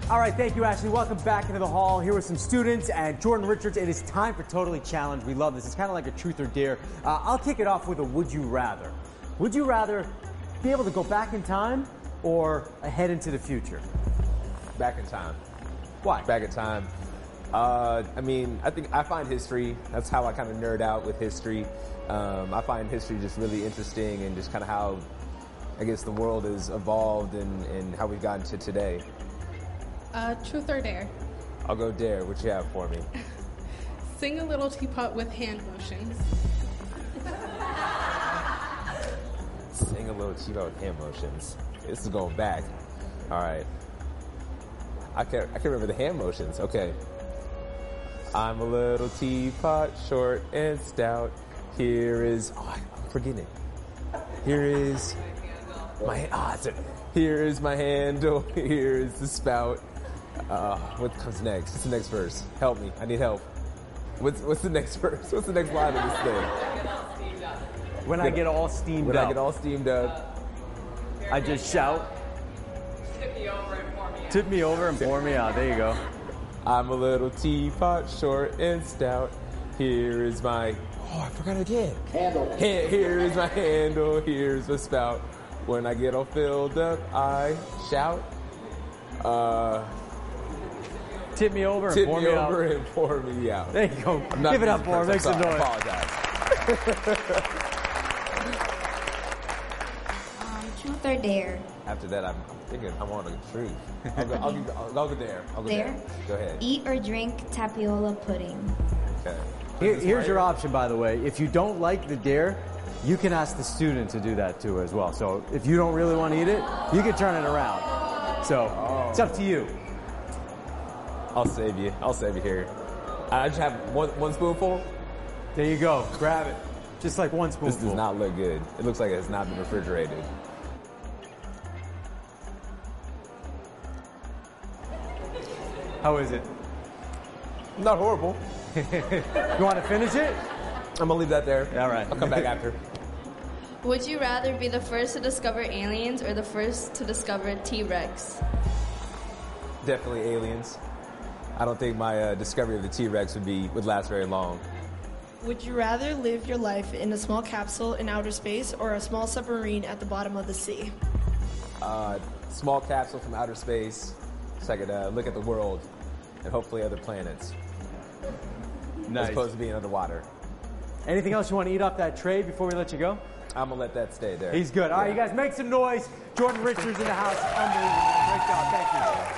All right, thank you, Ashley. Welcome back into the hall. Here with some students and Jordan Richards. It is time for Totally Challenged. We love this. It's kind of like a truth or dare. I'll kick it off with a would you rather. Would you rather be able to go back in time or ahead into the future? Back in time. Why? Back in time. I think I find history, that's how I kind of nerd out with history. I find history just really interesting and just kind of how, I guess, the world has evolved and how we've gotten to today. Truth or dare? I'll go dare. What you have for me? Sing a little teapot with hand motions. Sing a little teapot with hand motions. This is going back. All right. I can remember the hand motions. Okay. I'm a little teapot, short and stout. Here is... Oh, I'm forgetting it. Here is my... Here is my handle. Here is the spout. What comes next? What's the next verse? Help me. I need help. What's the next verse? What's the next line of this thing? When I get all steamed up. When I get all steamed up. I just shout. Tip me over and pour me out. There you go. I'm a little teapot, short and stout. Here is my... Oh, I forgot again. Handle. Here is my handle. Here's my spout. When I get all filled up, I shout. Tip me over and Tip pour me me over out. and pour me out. There you go. I'm not Give it up for him. Make some sorry. noise. I apologize. Truth or dare? After that, I'm thinking I want the truth. I'll go there. I'll go Dare? there. Go ahead. Eat or drink tapiola pudding? Okay. Here's your option, by the way. If you don't like the dare, you can ask the student to do that too as well. So if you don't really want to eat it, you can turn it around. So it's up to you. I'll save you. I'll save you here. I just have one spoonful. There you go. Grab it. Just like one spoonful. This does not look good. It looks like it has not been refrigerated. How is it? Not horrible. You want to finish it? I'm gonna leave that there. All right. I'll come back after. Would you rather be the first to discover aliens or the first to discover T-Rex? Definitely aliens. I don't think my discovery of the T-Rex would last very long. Would you rather live your life in a small capsule in outer space or a small submarine at the bottom of the sea? Small capsule from outer space, so I could look at the world and hopefully other planets. Nice. As opposed to being underwater. Anything else you want to eat off that tray before we let you go? I'm gonna let that stay there. He's good. All right, you guys make some noise. Jordan Richards in the house. Unbelievable. Great job. Thank you.